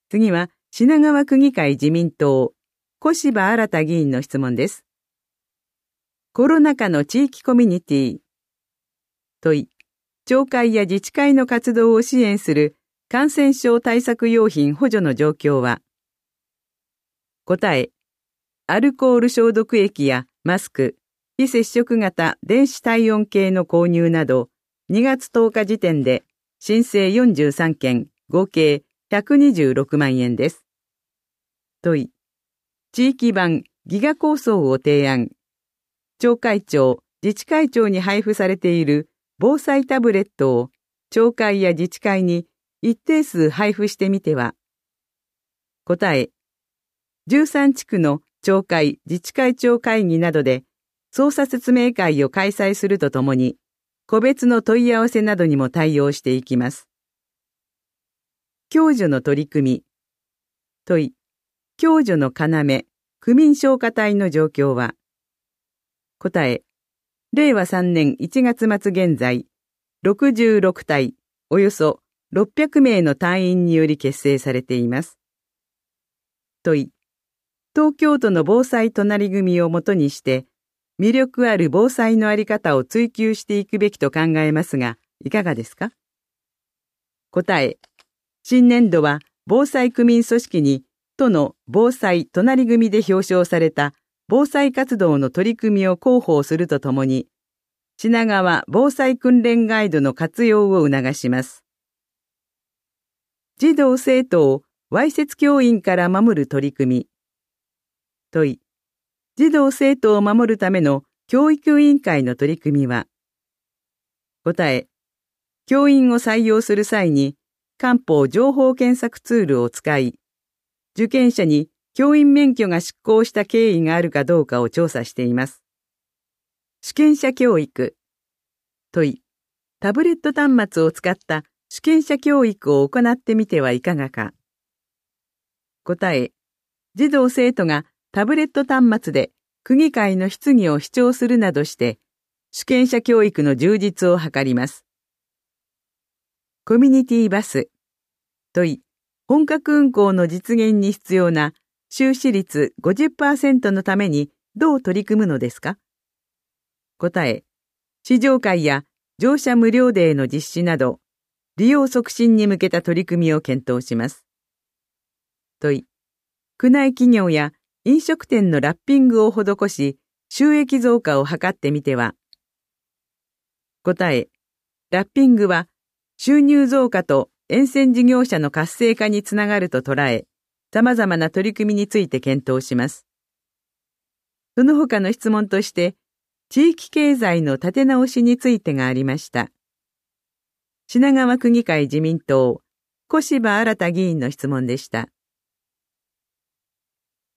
次は品川区議会自民党、小柴新議員の質問です。コロナ禍の地域コミュニティ。問い、町会や自治会の活動を支援する感染症対策用品補助の状況は。答え、アルコール消毒液やマスク、非接触型電子体温計の購入など、2月10日時点で申請43件、合計126万円です。問い、地域版ギガ構想を提案。町会長、自治会長に配布されている防災タブレットを町会や自治会に一定数配布してみては。答え、13地区の町会・自治会長会議などで操作説明会を開催するとともに、個別の問い合わせなどにも対応していきます。共助の取り組み。問い、共助の要、区民消火隊の状況は。答え、令和3年1月末現在、66隊、およそ600名の隊員により結成されています。問い、東京都の防災隣組をもとにして、魅力ある防災のあり方を追求していくべきと考えますが、いかがですか？答え、新年度は防災区民組織に都の防災隣組で表彰された防災活動の取り組みを広報するとともに、品川防災訓練ガイドの活用を促します。児童生徒をわいせつ教員から守る取り組み。問い、児童生徒を守るための教育委員会の取り組みは。答え、教員を採用する際に官報情報検索ツールを使い、受験者に教員免許が失効した経緯があるかどうかを調査しています。主権者教育。問い、タブレット端末を使った主権者教育を行ってみてはいかがか。答え、児童生徒がタブレット端末で区議会の質疑を視聴するなどして、主権者教育の充実を図ります。コミュニティバス。問い、本格運行の実現に必要な収支率 50% のためにどう取り組むのですか？答え、試乗会や乗車無料デーの実施など、利用促進に向けた取り組みを検討します。問い、区内企業や飲食店のラッピングを施し、収益増加を図ってみては。答え、ラッピングは収入増加と沿線事業者の活性化につながると捉え、様々な取り組みについて検討します。その他の質問として、地域経済の立て直しについてがありました。品川区議会自民党、小柴新議員の質問でした。